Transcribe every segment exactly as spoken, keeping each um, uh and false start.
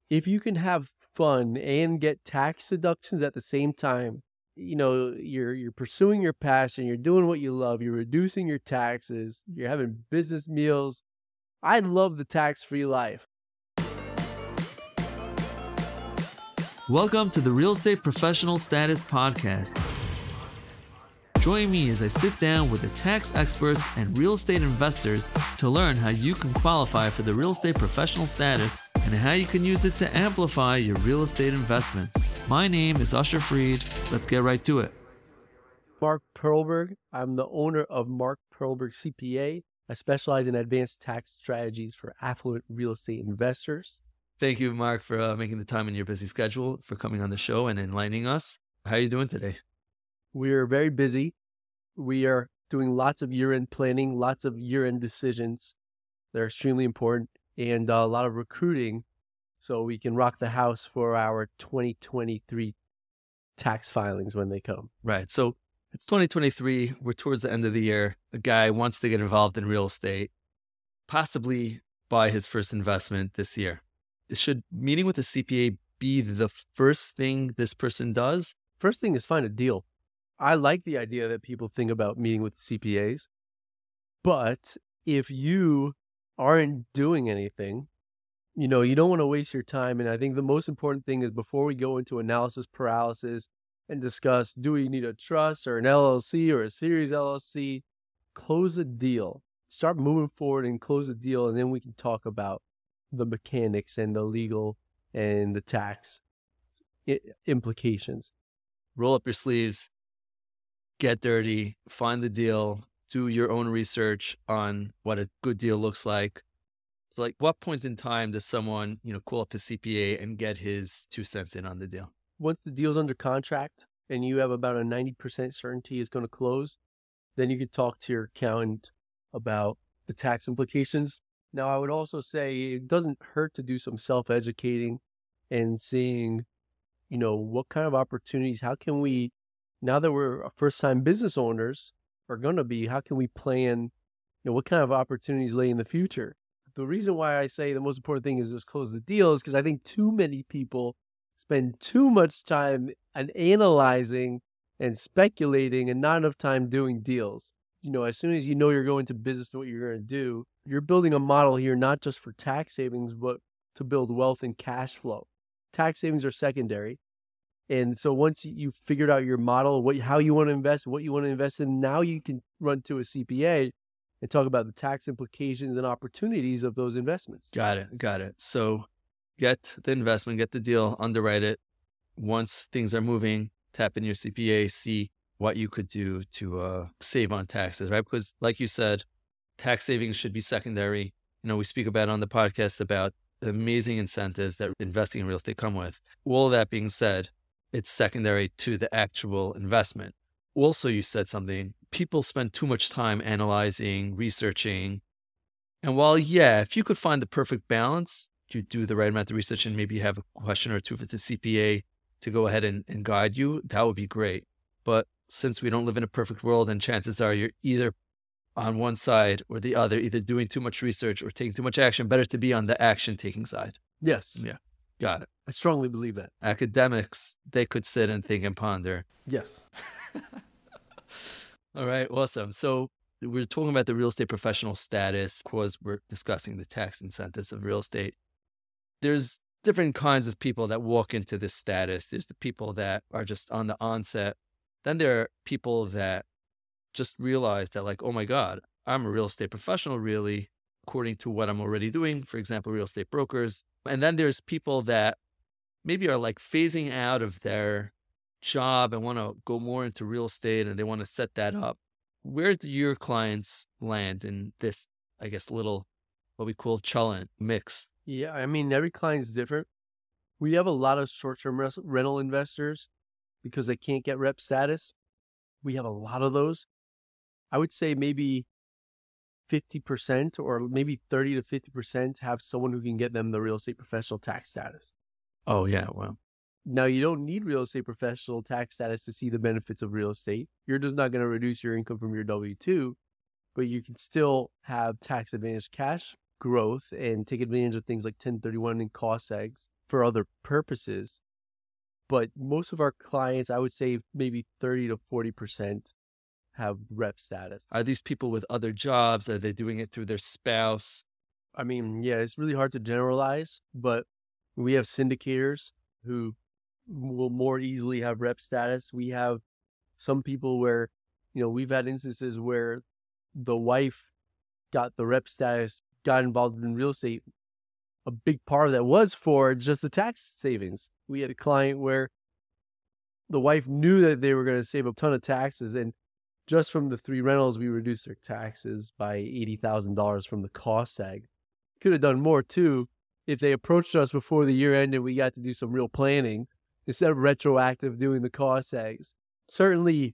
if you can have fun and get tax deductions at the same time, you know, you're you're pursuing your passion, you're doing what you love, you're reducing your taxes, you're having business meals. I love the tax-free life. Welcome to the Real Estate Professional Status Podcast. Join me as I sit down with the tax experts and real estate investors to learn how you can qualify for the real estate professional status and how you can use it to amplify your real estate investments. My name is Usher Freed. Let's get right to it. Mark Perlberg. I'm the owner of Mark Perlberg C P A. I specialize in advanced tax strategies for affluent real estate investors. Thank you, Mark, for uh, making the time in your busy schedule, for coming on the show and enlightening us. How are you doing today? We're very busy. We are doing lots of year-end planning, lots of year-end decisions. They're extremely important, and uh, a lot of recruiting so we can rock the house for our twenty twenty-three tax filings when they come. Right. So it's twenty twenty-three. We're towards the end of the year. A guy wants to get involved in real estate, possibly buy his first investment this year. Should meeting with a C P A be the first thing this person does? First thing is find a deal. I like the idea that people think about meeting with C P As, but if you aren't doing anything, you know, you don't want to waste your time. And I think the most important thing is before we go into analysis paralysis and discuss, do we need a trust or an L L C or a series L L C, close the deal, start moving forward and close the deal. And then we can talk about the mechanics and the legal and the tax implications. Roll up your sleeves, get dirty, find the deal, do your own research on what a good deal looks like. So like what point in time does someone, you know, call up his C P A and get his two cents in on the deal? Once the deal's under contract and you have about a ninety percent certainty it's going to close, then you could talk to your accountant about the tax implications. Now, I would also say it doesn't hurt to do some self-educating and seeing, you know, what kind of opportunities, how can we, now that we're first-time business owners, are going to be, how can we plan, you know, what kind of opportunities lay in the future? The reason why I say the most important thing is just close the deal is because I think too many people spend too much time on analyzing and speculating and not enough time doing deals. You know, as soon as you know you're going to business and what you're going to do, you're building a model here, not just for tax savings, but to build wealth and cash flow. Tax savings are secondary. And so once you've figured out your model, what, how you want to invest, what you want to invest in, now you can run to a C P A and talk about the tax implications and opportunities of those investments. Got it. Got it. So get the investment, get the deal, underwrite it. Once things are moving, tap in your C P A, see what you could do to uh, save on taxes, right? Because like you said, tax savings should be secondary. You know, we speak about on the podcast about the amazing incentives that investing in real estate come with. All of that being said, it's secondary to the actual investment. Also, you said something, people spend too much time analyzing, researching. And while, yeah, if you could find the perfect balance, you do the right amount of research and maybe have a question or two with the C P A to go ahead and, and guide you, that would be great. But since we don't live in a perfect world, and chances are you're either on one side or the other, either doing too much research or taking too much action, better to be on the action-taking side. Yes. Yeah. Got it. I strongly believe that. Academics, they could sit and think and ponder. Yes. All right. Awesome. So we're talking about the real estate professional status because we're discussing the tax incentives of real estate. There's different kinds of people that walk into this status. There's the people that are just on the onset. Then there are people that just realize that like, oh my God, I'm a real estate professional really, according to what I'm already doing, for example, real estate brokers. And then there's people that maybe are like phasing out of their job and want to go more into real estate and they want to set that up. Where do your clients land in this, I guess, little, what we call chalent mix? Yeah, I mean, every client's different. We have a lot of short-term res- rental investors because they can't get rep status. We have a lot of those. I would say maybe fifty percent or maybe thirty to fifty percent have someone who can get them the real estate professional tax status. Oh, yeah. Wow. Now, you don't need real estate professional tax status to see the benefits of real estate. You're just not going to reduce your income from your W two, but you can still have tax advantage cash growth and take advantage of things like ten thirty-one and cost segs for other purposes. But most of our clients, I would say maybe thirty to forty percent have rep status. Are these people with other jobs? Are they doing it through their spouse? I mean, yeah, it's really hard to generalize, but we have syndicators who will more easily have rep status. We have some people where, you know, we've had instances where the wife got the rep status, got involved in real estate. A big part of that was for just the tax savings. We had a client where the wife knew that they were going to save a ton of taxes, and just from the three rentals, we reduced their taxes by eighty thousand dollars from the cost tag. Could have done more too if they approached us before the year ended. We got to do some real planning instead of retroactive doing the cost tags. Certainly,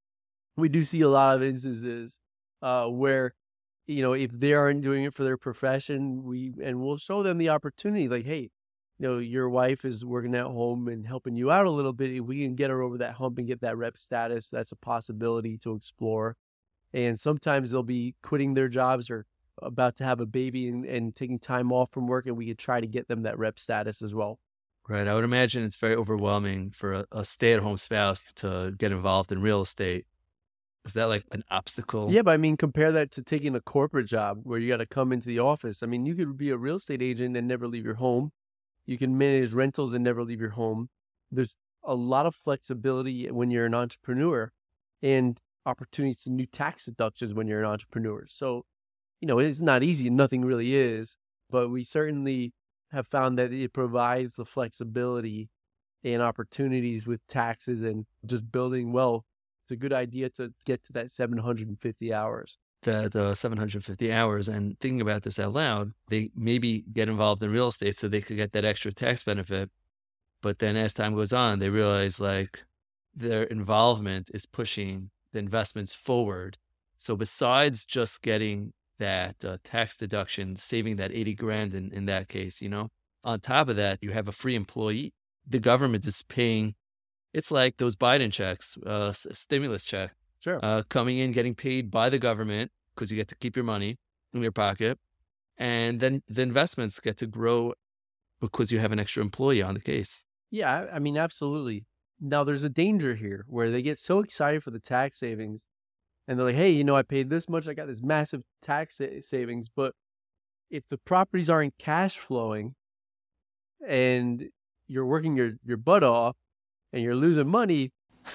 we do see a lot of instances uh, where, you know, if they aren't doing it for their profession, we and we'll show them the opportunity. Like, hey, you know, your wife is working at home and helping you out a little bit. If we can get her over that hump and get that rep status, that's a possibility to explore. And sometimes they'll be quitting their jobs or about to have a baby and, and taking time off from work, and we could try to get them that rep status as well. Right. I would imagine it's very overwhelming for a, a stay-at-home spouse to get involved in real estate. Is that like an obstacle? Yeah, but I mean, compare that to taking a corporate job where you got to come into the office. I mean, you could be a real estate agent and never leave your home. You can manage rentals and never leave your home. There's a lot of flexibility when you're an entrepreneur and opportunities to new tax deductions when you're an entrepreneur. So, you know, it's not easy. Nothing really is, but we certainly have found that it provides the flexibility and opportunities with taxes and just building wealth. It's a good idea to get to that seven hundred fifty hours. That uh, seven hundred fifty hours, and thinking about this out loud, they maybe get involved in real estate so they could get that extra tax benefit. But then as time goes on, they realize like their involvement is pushing the investments forward. So besides just getting that uh, tax deduction, saving that eighty grand in, in that case, you know, on top of that, you have a free employee. The government is paying. It's like those Biden checks, uh, stimulus check. Sure. Uh, coming in, getting paid by the government because you get to keep your money in your pocket. And then the investments get to grow because you have an extra employee on the case. Yeah, I mean, absolutely. Now, there's a danger here where they get so excited for the tax savings and they're like, hey, you know, I paid this much. I got this massive tax sa- savings. But if the properties aren't cash flowing and you're working your, your butt off and you're losing money,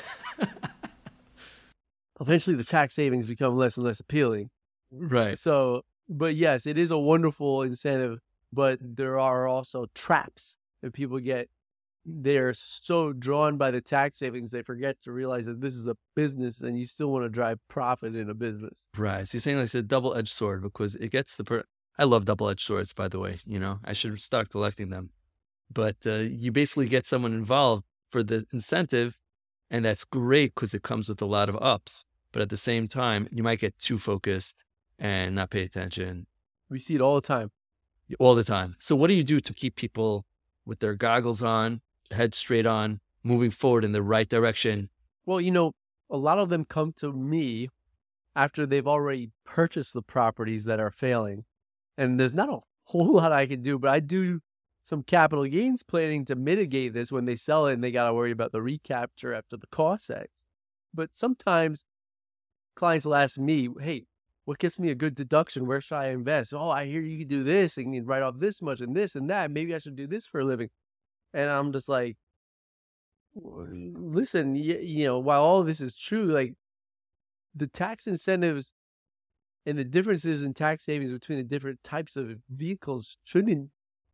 eventually the tax savings become less and less appealing. Right. So, but yes, it is a wonderful incentive, but there are also traps that people get. They're so drawn by the tax savings, they forget to realize that this is a business and you still want to drive profit in a business. Right. So you're saying like it's a double-edged sword because it gets the, per- I love double-edged swords, by the way, you know, I should start collecting them. But uh, you basically get someone involved for the incentive. And that's great because it comes with a lot of ups. But at the same time, you might get too focused and not pay attention. We see it all the time. All the time. So what do you do to keep people with their goggles on, head straight on, moving forward in the right direction? Well, you know, a lot of them come to me after they've already purchased the properties that are failing. And there's not a whole lot I can do, but I do some capital gains planning to mitigate this when they sell it and they got to worry about the recapture after the cost tags. But sometimes clients will ask me, hey, what gets me a good deduction? Where should I invest? Oh, I hear you can do this and you can write off this much and this and that. Maybe I should do this for a living. And I'm just like, listen, you, you know, while all this is true, like the tax incentives and the differences in tax savings between the different types of vehicles shouldn't,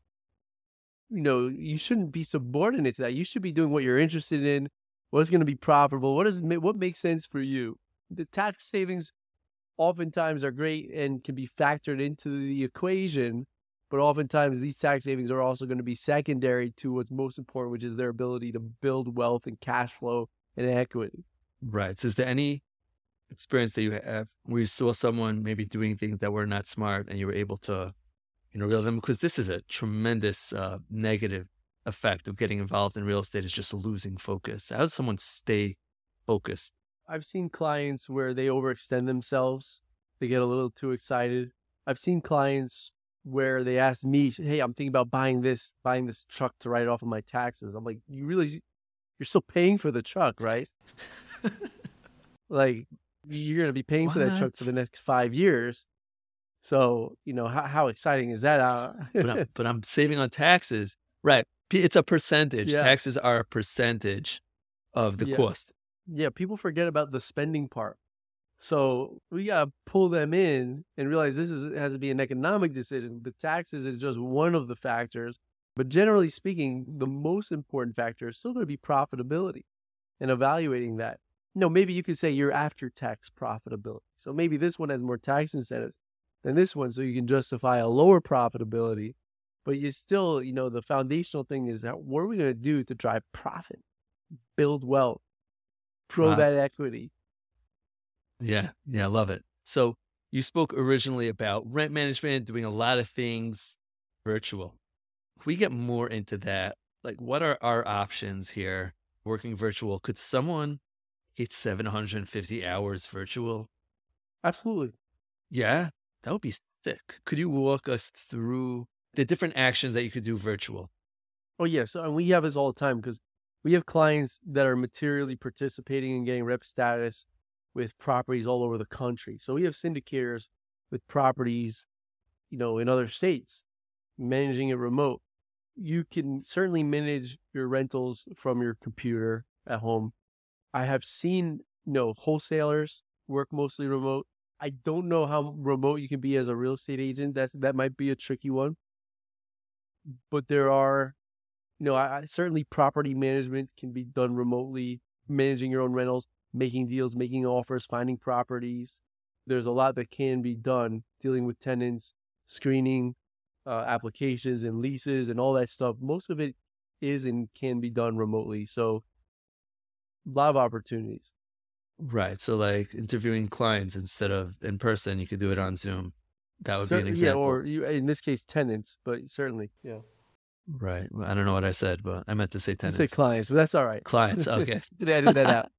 you know, you shouldn't be subordinate to that. You should be doing what you're interested in, what's going to be profitable, what is what makes sense for you. The tax savings oftentimes are great and can be factored into the equation, but oftentimes these tax savings are also going to be secondary to what's most important, which is their ability to build wealth and cash flow and equity. Right. So is there any experience that you have where you saw someone maybe doing things that were not smart and you were able to, you know, reel them? Because this is a tremendous uh, negative effect of getting involved in real estate is just losing focus. How does someone stay focused? I've seen clients where they overextend themselves. They get a little too excited. I've seen clients where they asked me, hey, I'm thinking about buying this, buying this truck to write it off of my taxes. I'm like, you realize you're still paying for the truck, right? Like, you're going to be paying What? for that truck for the next five years. So, you know, how, how exciting is that? Uh, but, I'm, but I'm saving on taxes. Right. It's a percentage. Yeah. Taxes are a percentage of the Yeah. cost. Yeah, people forget about the spending part. So we got to pull them in and realize this is has to be an economic decision. But taxes is just one of the factors. But generally speaking, the most important factor is still going to be profitability and evaluating that. No, maybe you could say your after-tax profitability. So maybe this one has more tax incentives than this one, so you can justify a lower profitability. But you still, you know, the foundational thing is that what are we going to do to drive profit, build wealth, grow Wow. that equity? Yeah. Yeah. I love it. So you spoke originally about rent management, doing a lot of things virtual. If we get more into that, like what are our options here working virtual? Could someone hit seven hundred fifty hours virtual? Absolutely. Yeah, that would be sick. Could you walk us through the different actions that you could do virtual? Oh, yeah. So and we have this all the time because we have clients that are materially participating in getting rep status with properties all over the country. So we have syndicators with properties, you know, in other states, managing it remote. You can certainly manage your rentals from your computer at home. I have seen, you know, wholesalers work mostly remote. I don't know how remote you can be as a real estate agent. That's that might be a tricky one. But there are, you know, I, I certainly property management can be done remotely, managing your own rentals, making deals, making offers, finding properties. There's a lot that can be done dealing with tenants, screening uh, applications and leases and all that stuff. Most of it is and can be done remotely. So a lot of opportunities. Right. So like interviewing clients instead of in person, you could do it on Zoom. That would be an Cer- yeah, example. or you, in this case, tenants, but certainly, yeah. Right. Well, I don't know what I said, but I meant to say You tenants. say clients, but that's all right. Clients. Okay. Edit that out.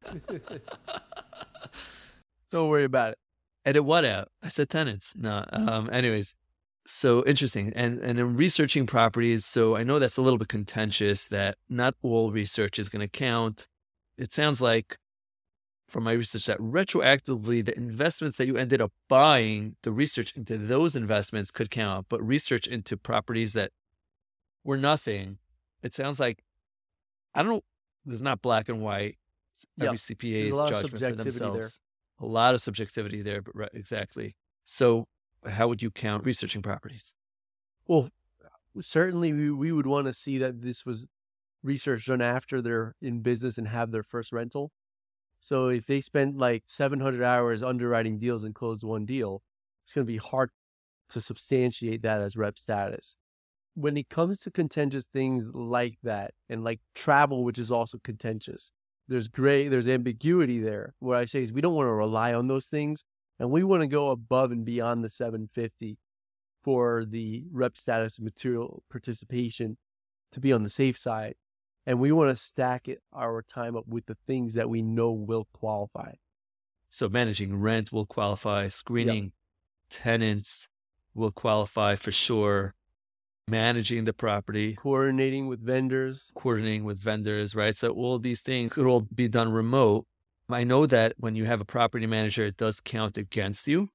Don't worry about it. Edit what out? I said tenants. No. Um, anyways, so interesting. And and in researching properties, so I know that's a little bit contentious that not all research is going to count. It sounds like from my research that retroactively the investments that you ended up buying, the research into those investments could count, but research into properties that were nothing, it sounds like, I don't know, there's not black and white. Every Yep. C P There's A's a lot of judgment for subjectivity there. themselves. A lot of subjectivity there, but right, exactly. So how would you count researching properties? Well, certainly we, we would want to see that this was research done after they're in business and have their first rental. So if they spent like seven hundred hours underwriting deals and closed one deal, it's going to be hard to substantiate that as rep status. When it comes to contentious things like that, and like travel, which is also contentious, there's gray, there's ambiguity there. What I say is we don't want to rely on those things, and we want to go above and beyond the seven fifty for the rep status and material participation to be on the safe side. And we want to stack it, our time up with the things that we know will qualify. So managing rent will qualify, screening yep. tenants will qualify for sure, managing the property, coordinating with vendors, coordinating with vendors, right? So all these things could all be done remote. I know that when you have a property manager, it does count against you.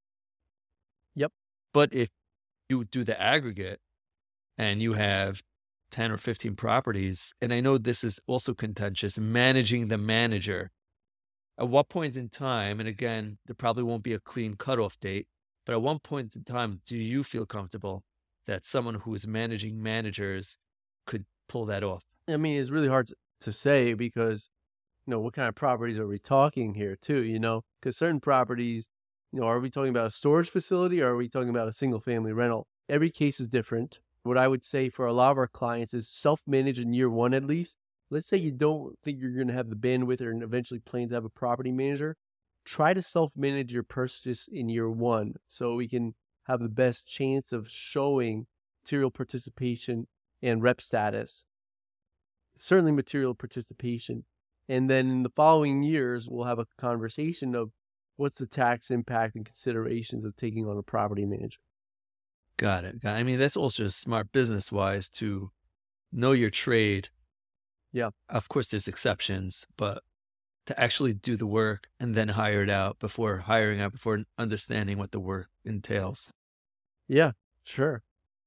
Yep. But if you do the aggregate and you have ten or fifteen properties, and I know this is also contentious, managing the manager, at what point in time, and again, there probably won't be a clean cutoff date, but at one point in time, do you feel comfortable that someone who is managing managers could pull that off? I mean, it's really hard to say because, you know, what kind of properties are we talking here too, you know? Because certain properties, you know, are we talking about a storage facility or are we talking about a single family rental? Every case is different. What I would say for a lot of our clients is self-manage in year one at least. Let's say you don't think you're going to have the bandwidth or eventually plan to have a property manager. Try to self-manage your purchase in year one so we can have the best chance of showing material participation and rep status. Certainly material participation. And then in the following years, we'll have a conversation of what's the tax impact and considerations of taking on a property manager. Got it. Got it. I mean, that's also just smart business wise to know your trade. Yeah. Of course, there's exceptions, but to actually do the work and then hire it out before hiring out, before understanding what the work entails. Yeah, sure.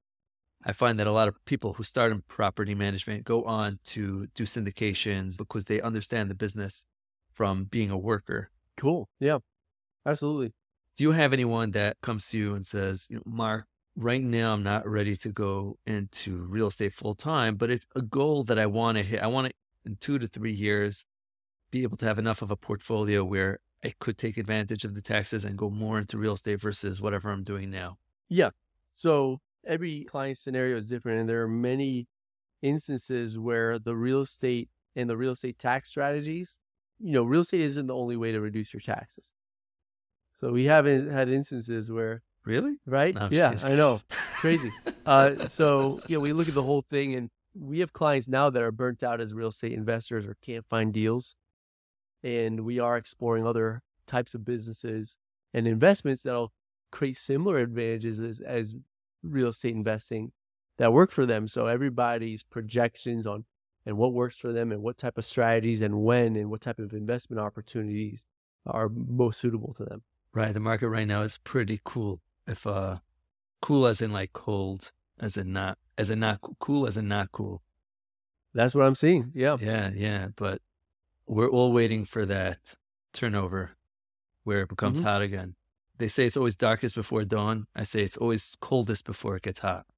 I find that a lot of people who start in property management go on to do syndications because they understand the business from being a worker. Cool. Yeah, absolutely. Do you have anyone that comes to you and says, you know, Mark, right now I'm not ready to go into real estate full time, but it's a goal that I want to hit. I want to, in two to three years, be able to have enough of a portfolio where I could take advantage of the taxes and go more into real estate versus whatever I'm doing now? Yeah. So every client scenario is different, and there are many instances where the real estate and the real estate tax strategies, you know, real estate isn't the only way to reduce your taxes. So we haven't had instances where, Really? right? No, I'm yeah, just I know. Crazy. Uh, so, yeah, we look at the whole thing, and we have clients now that are burnt out as real estate investors or can't find deals. And we are exploring other types of businesses and investments that'll create similar advantages as, as real estate investing that work for them. So everybody's projections on and what works for them and what type of strategies and when and what type of investment opportunities are most suitable to them. Right. The market right now is pretty cool. If uh, cool as in like cold, as in not, as in not cool, as in not cool. That's what I'm seeing. Yeah. Yeah. Yeah. But we're all waiting for that turnover where it becomes Mm-hmm. hot again. They say it's always darkest before dawn. I say it's always coldest before it gets hot.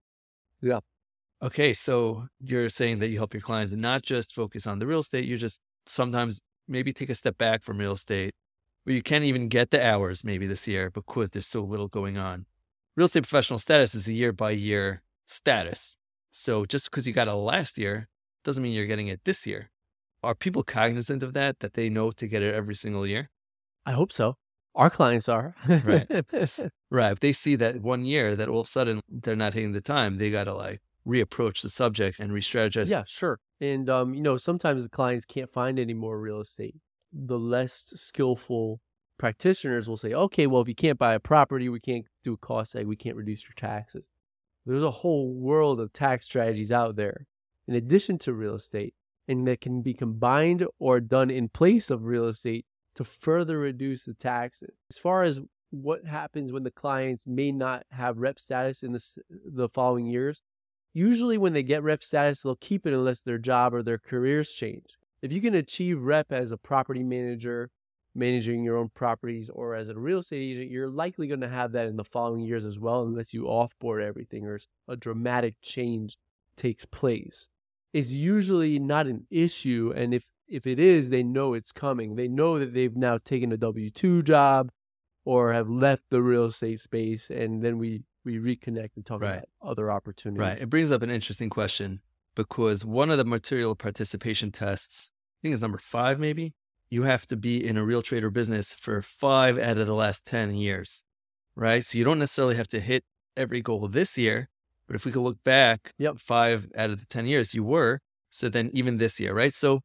Yeah. Okay. So you're saying that you help your clients not just focus on the real estate. You just sometimes maybe take a step back from real estate where you can't even get the hours maybe this year because there's so little going on. Real estate professional status is a year by year status. So just because you got it last year doesn't mean you're getting it this year. Are people cognizant of that, that they know to get it every single year? I hope so. Our clients are. Right. Right. If they see that one year that all of a sudden they're not hitting the time, they got to like reapproach the subject and re-strategize. Yeah, sure. And, um, you know, sometimes the clients can't find any more real estate. The less skillful practitioners will say, okay, well, if you can't buy a property, we can't do a cost seg, we can't reduce your taxes. There's a whole world of tax strategies out there in addition to real estate, and that can be combined or done in place of real estate to further reduce the taxes. As far as what happens when the clients may not have rep status in the, the following years, usually when they get rep status, they'll keep it unless their job or their careers change. If you can achieve rep as a property manager, managing your own properties, or as a real estate agent, you're likely going to have that in the following years as well, unless you offboard everything or a dramatic change takes place. It's usually not an issue, and if, if it is, they know it's coming. They know that they've now taken a W two job or have left the real estate space, and then we, we reconnect and talk Right. about other opportunities. Right. It brings up an interesting question because one of the material participation tests, I think it's number five maybe, you have to be in a real trade or business for five out of the last ten years, right? So you don't necessarily have to hit every goal this year, but if we could look back, Yep. five out of the ten years you were, so then even this year, right? So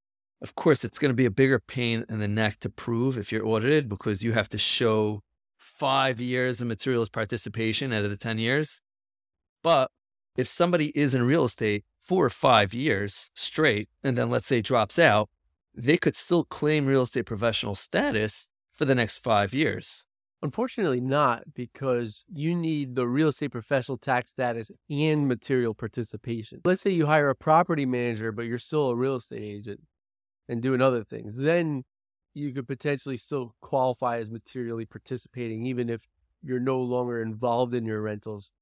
of course it's going to be a bigger pain in the neck to prove if you're audited because you have to show five years of materials participation out of the ten years. But if somebody is in real estate for five years straight, and then let's say drops out, they could still claim real estate professional status for the next five years. Unfortunately not, because you need the real estate professional tax status and material participation. Let's say you hire a property manager, but you're still a real estate agent and doing other things. Then you could potentially still qualify as materially participating, even if you're no longer involved in your rentals.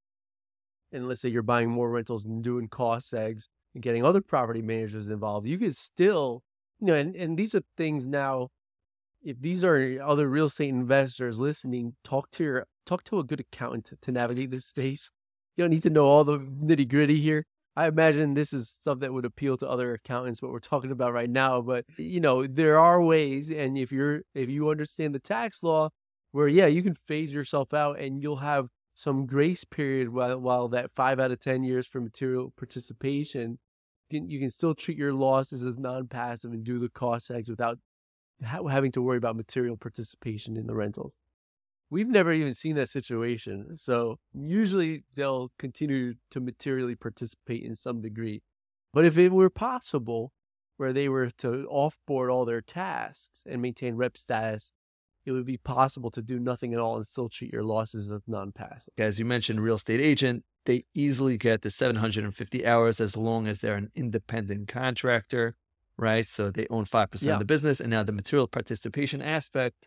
And let's say you're buying more rentals and doing cost segs and getting other property managers involved. You could still, you know, and, and these are things now. If these are other real estate investors listening, talk to your talk to a good accountant to, to navigate this space. You don't need to know all the nitty gritty here. I imagine this is stuff that would appeal to other accountants, what we're talking about right now. But you know, there are ways, and if you're if you understand the tax law, where yeah, you can phase yourself out, and you'll have some grace period while while that five out of ten years for material participation, you can, you can still treat your losses as non-passive and do the cost segs without having to worry about material participation in the rentals. we've never even seen that situation. So usually they'll continue to materially participate in some degree. But if it were possible where they were to offboard all their tasks and maintain rep status, it would be possible to do nothing at all and still treat your losses as non-passive. As you mentioned, real estate agent, they easily get the seven hundred fifty hours as long as they're an independent contractor, right? So they own five percent Yeah. of the business. And now the material participation aspect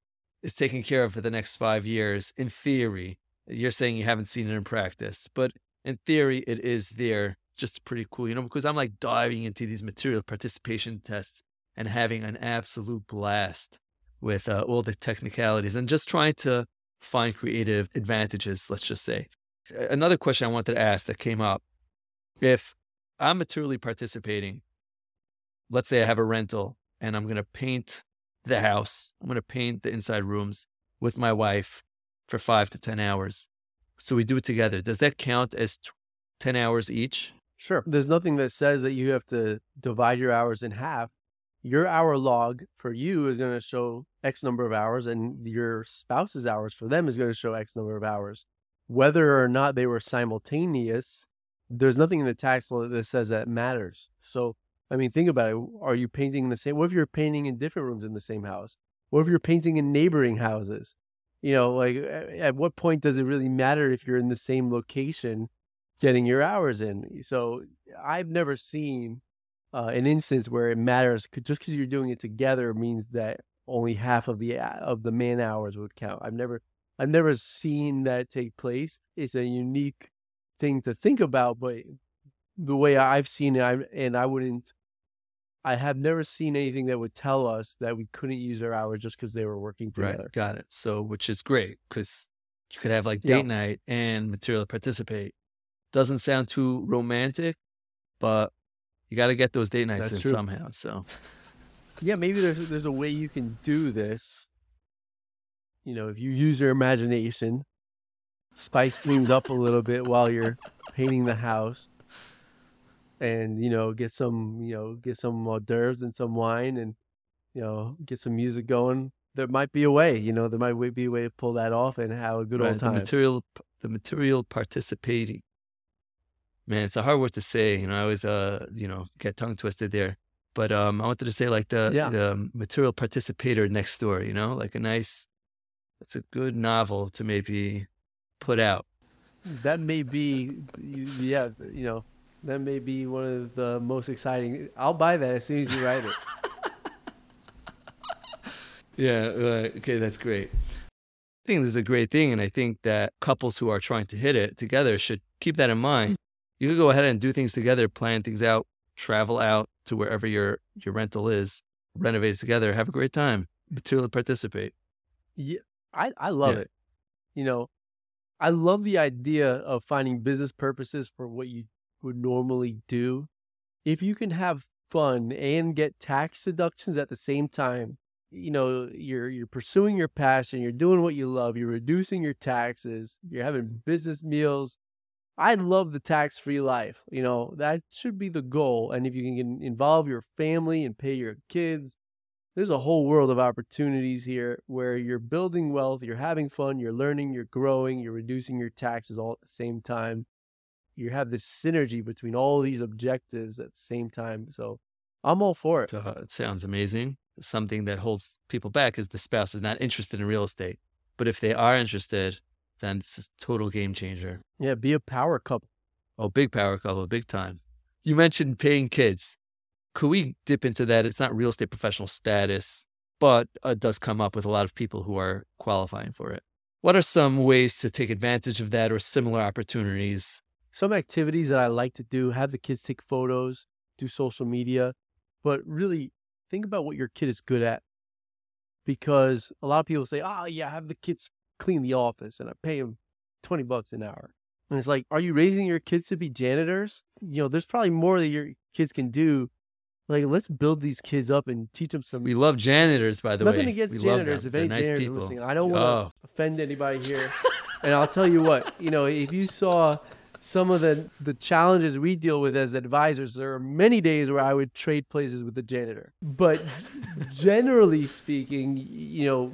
is taken care of for the next five years. In theory, you're saying you haven't seen it in practice, but in theory, it is there. Just pretty cool, you know, because I'm like diving into these material participation tests and having an absolute blast with uh, all the technicalities and just trying to find creative advantages, let's just say. Another question I wanted to ask that came up, if I'm materially participating, let's say I have a rental and I'm going to paint the house, I'm going to paint the inside rooms with my wife for five to ten hours. So we do it together. Does that count as ten hours each? Sure. There's nothing that says that you have to divide your hours in half. Your hour log for you is going to show X number of hours, and your spouse's hours for them is going to show X number of hours. Whether or not they were simultaneous, there's nothing in the tax law that says that matters. So, I mean, think about it. Are you painting the same? What if you're painting in different rooms in the same house? What if you're painting in neighboring houses? You know, like at what point does it really matter if you're in the same location getting your hours in? So I've never seen uh, an instance where it matters. Just because you're doing it together means that only half of the of the man hours would count. I've never I've never seen that take place. It's a unique thing to think about, but the way I've seen it, I, and I wouldn't, I have never seen anything that would tell us that we couldn't use our hours just because they were working together. Right, got it. So, which is great because you could have like date Yeah. night and material participate. Doesn't sound too romantic, but you got to get those date nights That's in true. somehow. So, Yeah, maybe there's there's a way you can do this. You know, if you use your imagination, spice things up a little bit while you're painting the house, and you know, get some you know get some hors d'oeuvres and some wine, and you know, get some music going. There might be a way. You know, there might be a way to pull that off and have a good right, old the time. material, the material participating. Man, it's a hard word to say. You know, I always, uh, you know, get tongue twisted there. But um, I wanted to say like the Yeah. the material participator next door. You know, like a nice. It's a good novel to maybe put out. That may be, yeah, you know, that may be one of the most exciting. I'll buy that as soon as you write it. Yeah. Uh, okay, that's great. I think this is a great thing, and I think that couples who are trying to hit it together should keep that in mind. You could go ahead and do things together, plan things out, travel out to wherever your your rental is, renovate it together, have a great time, materially participate. Yeah, I, I love Yeah. it. You know, I love the idea of finding business purposes for what you would normally do. If you can have fun and get tax deductions at the same time, you know, you're you're pursuing your passion, you're doing what you love, you're reducing your taxes, you're having business meals. I love the tax-free life. You know, that should be the goal. And if you can involve your family and pay your kids, there's a whole world of opportunities here where you're building wealth, you're having fun, you're learning, you're growing, you're reducing your taxes all at the same time. You have this synergy between all these objectives at the same time. So I'm all for it. So, uh, it sounds amazing. Something that holds people back is the spouse is not interested in real estate. But if they are interested, then it's a total game changer. Yeah, be a power couple. Oh, big power couple, big time. You mentioned paying kids. Could we dip into that? It's not real estate professional status, but it does come up with a lot of people who are qualifying for it. What are some ways to take advantage of that or similar opportunities? Some activities that I like to do, have the kids take photos, do social media, but really think about what your kid is good at. Because a lot of people say, oh, yeah, have the kids clean the office and I pay them twenty bucks an hour. And it's like, are you raising your kids to be janitors? You know, there's probably more that your kids can do. Like, let's build these kids up and teach them some. We love janitors, by the Nothing way. against We love janitors. them. If any They're nice janitors people. are listening, I don't want Oh. to offend anybody here. And I'll tell you what, you know, if you saw some of the, the challenges we deal with as advisors, there are many days where I would trade places with the janitor. But generally speaking, you know,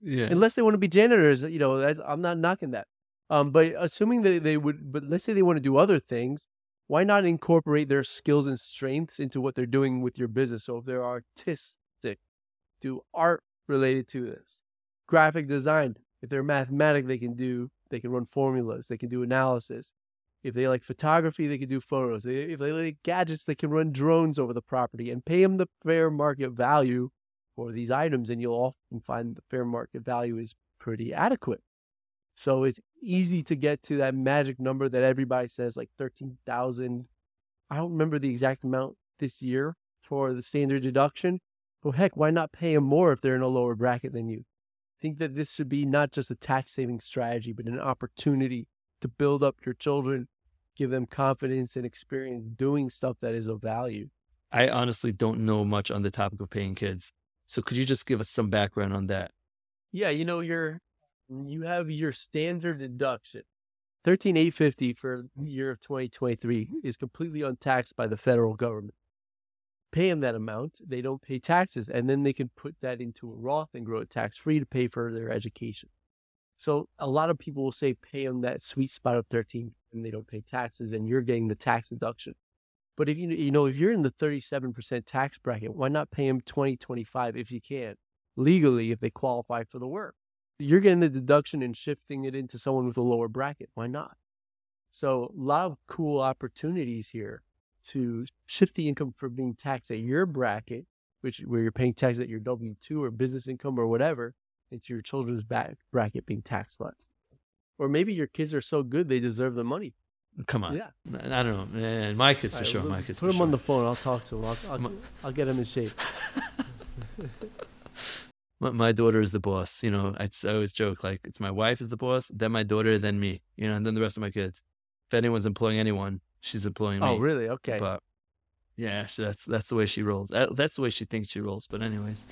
Yeah. Unless they want to be janitors, you know, that, I'm not knocking that. Um, but assuming that they would, but let's say they want to do other things, why not incorporate their skills and strengths into what they're doing with your business? So if they're artistic, do art related to this, graphic design. If they're mathematic, they can do, they can run formulas, they can do analysis. If they like photography, they can do photos. If they like gadgets, they can run drones over the property and pay them the fair market value for these items. And you'll often find the fair market value is pretty adequate. So it's easy to get to that magic number that everybody says, like thirteen thousand. I don't remember the exact amount this year for the standard deduction. But heck, why not pay them more if they're in a lower bracket than you? I think that this should be not just a tax saving strategy, but an opportunity to build up your children, give them confidence and experience doing stuff that is of value. I honestly don't know much on the topic of paying kids. So could you just give us some background on that? Yeah, you know, you're, you have your standard deduction. thirteen thousand eight hundred fifty dollars for the year of twenty twenty-three is completely untaxed by the federal government. Pay them that amount, they don't pay taxes, and then they can put that into a Roth and grow it tax-free to pay for their education. So a lot of people will say pay them that sweet spot of thirteen and they don't pay taxes and you're getting the tax deduction. But if you you know if you're in the thirty-seven percent tax bracket, why not pay them twenty, twenty-five if you can, legally if they qualify for the work? You're getting the deduction and shifting it into someone with a lower bracket. Why not? So a lot of cool opportunities here to shift the income from being taxed at your bracket, which where you're paying tax at your W two or business income or whatever, into your children's back bracket being taxed less. Or maybe your kids are so good they deserve the money. Come on. Yeah. I don't know. Man, my kids for right, sure. We'll my kids put for them sure. on the phone. I'll talk to them. I'll, I'll, I'll get them in shape. my, my daughter is the boss. You know, I, I always joke, like, it's my wife is the boss, then my daughter, then me, you know, and then the rest of my kids. If anyone's employing anyone, she's employing me. Oh, really? Okay. But yeah, so that's that's the way she rolls. That, that's the way she thinks she rolls. But anyways.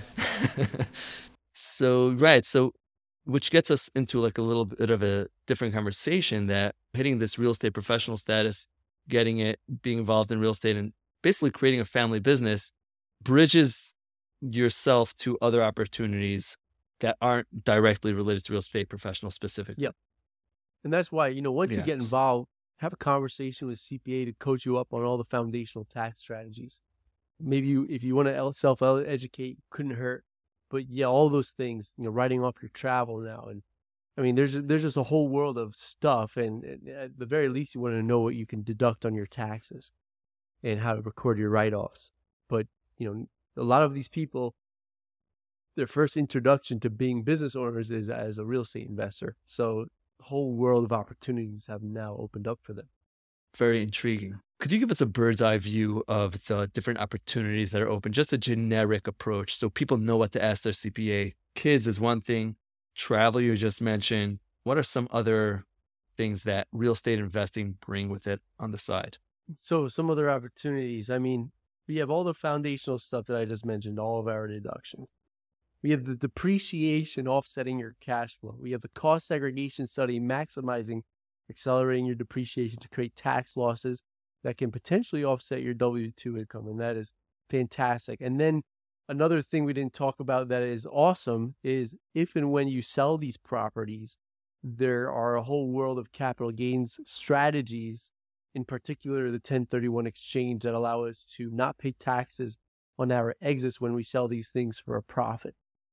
So, right. So, which gets us into like a little bit of a different conversation, that hitting this real estate professional status, getting it, being involved in real estate, and basically creating a family business bridges yourself to other opportunities that aren't directly related to real estate professional specifically. Yep. And that's why, you know, once Yes. you get involved, have a conversation with C P A to coach you up on all the foundational tax strategies. Maybe you, if you want to self-educate, couldn't hurt. But yeah, all those things, you know, writing off your travel now. And I mean, there's there's just a whole world of stuff. And, and at the very least, you want to know what you can deduct on your taxes and how to record your write-offs. But, you know, a lot of these people, their first introduction to being business owners is as a real estate investor. So a whole world of opportunities have now opened up for them. Very intriguing. Could you give us a bird's eye view of the different opportunities that are open? Just a generic approach so people know what to ask their C P A. Kids is one thing. Travel you just mentioned. What are some other things that real estate investing bring with it on the side? So some other opportunities. I mean, we have all the foundational stuff that I just mentioned, all of our deductions. We have the depreciation offsetting your cash flow. We have the cost segregation study maximizing, accelerating your depreciation to create tax losses that can potentially offset your W two income. And that is fantastic. And then another thing we didn't talk about that is awesome is if and when you sell these properties, there are a whole world of capital gains strategies, in particular the ten thirty-one exchange, that allow us to not pay taxes on our exits when we sell these things for a profit.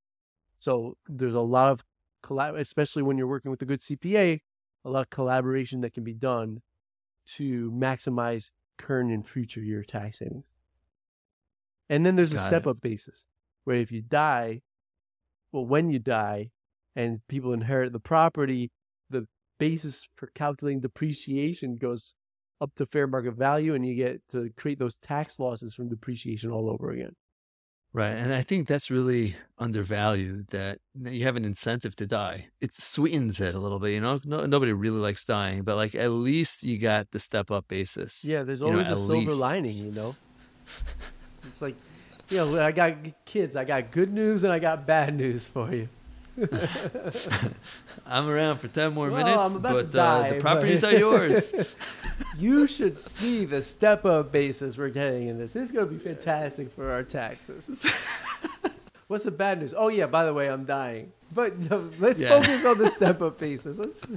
So there's a lot of collab, especially when you're working with a good C P A, a lot of collaboration that can be done to maximize current and future year tax savings. And then there's a Got step-up basis where if you die, well, when you die and people inherit the property, the basis for calculating depreciation goes up to fair market value and you get to create those tax losses from depreciation all over again. Right. And I think that's really undervalued, that you have an incentive to die. It sweetens it a little bit, you know, no, nobody really likes dying, but like at least you got the step up basis. Yeah, there's You know, always at a silver least. lining, you know. It's like, you know, I got kids, I got good news and I got bad news for you. I'm around for ten more Well, minutes, I'm about but to die, uh, the but- properties are yours. You should see the step-up basis we're getting in this. This is going to be fantastic for our taxes. What's the bad news? Oh, yeah, by the way, I'm dying. But uh, let's Yeah. focus on the step-up basis. Let's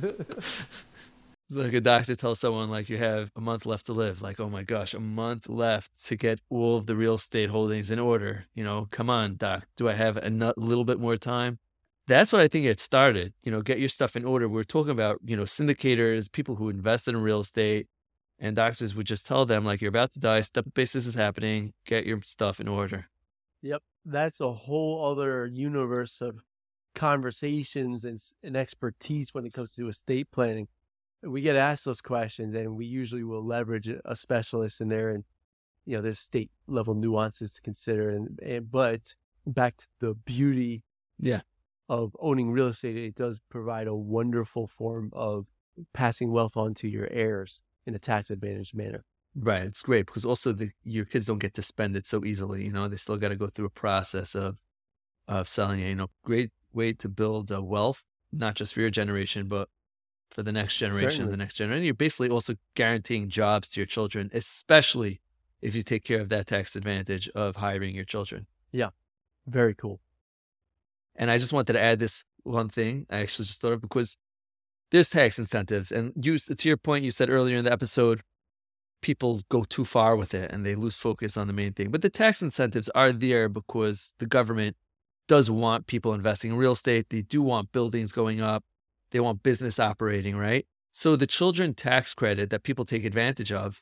Like a doctor tells someone like you have a month left to live. Like, oh my gosh, a month left to get all of the real estate holdings in order. You know, come on, doc. Do I have a nu- little bit more time? That's what I think it started. You know, get your stuff in order. We're talking about, you know, syndicators, people who invested in real estate, and doctors would just tell them like, you're about to die. Step basis is happening. Get your stuff in order. Yep, that's a whole other universe of conversations and, s- and expertise when it comes to estate planning. We get asked those questions, and we usually will leverage a a specialist in there, and you know, there's state level nuances to consider. And, and but back to the beauty Yeah. of owning real estate, it does provide a wonderful form of passing wealth on to your heirs in a tax advantaged manner. Right. It's great because also the your kids don't get to spend it so easily. You know, they still got to go through a process of of selling it. You know, great way to build uh, wealth, not just for your generation, but for the next generation, Certainly. the next generation. You're basically also guaranteeing jobs to your children, especially if you take care of that tax advantage of hiring your children. Very cool. And I just wanted to add this one thing. I actually just thought of because there's tax incentives, and you, to your point, you said earlier in the episode, people go too far with it and they lose focus on the main thing. But the tax incentives are there because the government does want people investing in real estate. They do want buildings going up. They want business operating, right? So the children tax credit that people take advantage of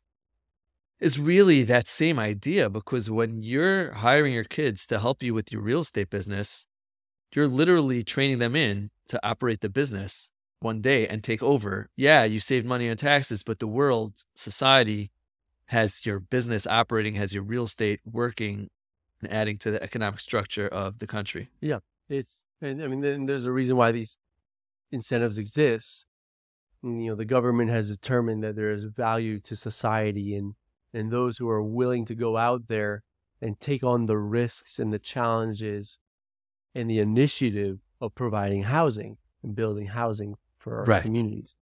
is really that same idea, because when you're hiring your kids to help you with your real estate business, you're literally training them in to operate the business one day and take over. Yeah, you saved money on taxes, but the world, society has your business operating, has your real estate working and adding to the economic structure of the country. It's, and I mean, then there's a reason why these incentives exist. And, you know, the government has determined that there is value to society, and and those who are willing to go out there and take on the risks and the challenges and the initiative of providing housing and building housing for our Right. communities.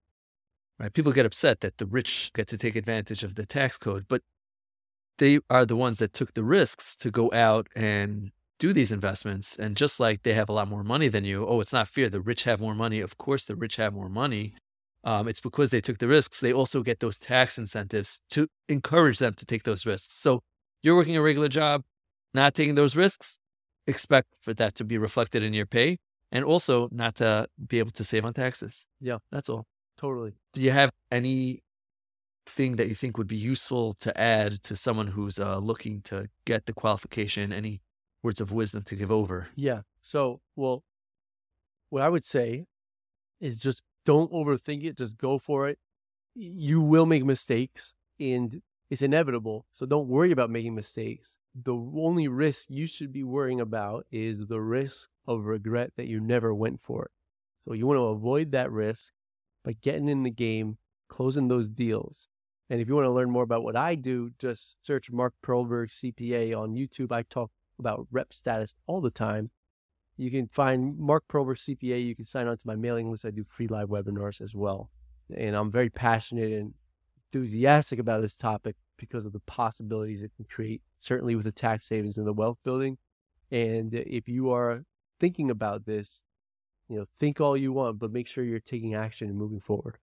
Right? People get upset that the rich get to take advantage of the tax code, but they are the ones that took the risks to go out and do these investments. And just like they have a lot more money than you, oh, it's not fair. The rich have more money. Of course, the rich have more money. Um, it's because they took the risks. They also get those tax incentives to encourage them to take those risks. So you're working a regular job, not taking those risks, expect for that to be reflected in your pay, and also not to be able to save on taxes. Yeah. That's all. Totally. Do you have any thing that you think would be useful to add to someone who's uh, looking to get the qualification? Any words of wisdom to give over? Yeah. So, well, what I would say is just don't overthink it. Just go for it. Y- You will make mistakes, and it's inevitable. So don't worry about making mistakes. The only risk you should be worrying about is the risk of regret that you never went for it. So you want to avoid that risk by getting in the game, closing those deals. And if you want to learn more about what I do, just search Mark Perlberg C P A on YouTube. I talk about rep status all the time. You can find Mark Perlberg C P A. You can sign on to my mailing list. I do free live webinars as well. And I'm very passionate and enthusiastic about this topic because of the possibilities it can create, certainly with the tax savings and the wealth building. And if you are thinking about this, you know, think all you want, but make sure you're taking action and moving forward.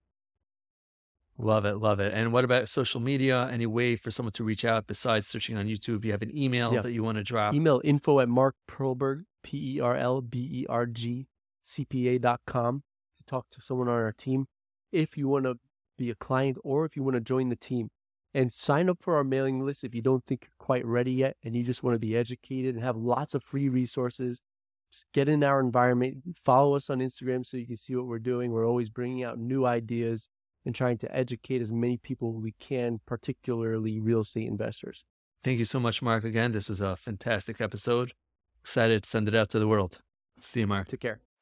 Love it. Love it. And what about social media? Any way for someone to reach out besides searching on YouTube? You have an email Yeah. that you want to drop? Email info at Mark Perlberg, P E R L B E R G, C P A dot com to talk to someone on our team if you want to be a client or if you want to join the team. And sign up for our mailing list if you don't think you're quite ready yet and you just want to be educated and have lots of free resources. Just get in our environment. Follow us on Instagram so you can see what we're doing. We're always bringing out new ideas and trying to educate as many people as we can, particularly real estate investors. Thank you so much, Mark. Again, this was a fantastic episode. Excited to send it out to the world. See you, Mark. Take care.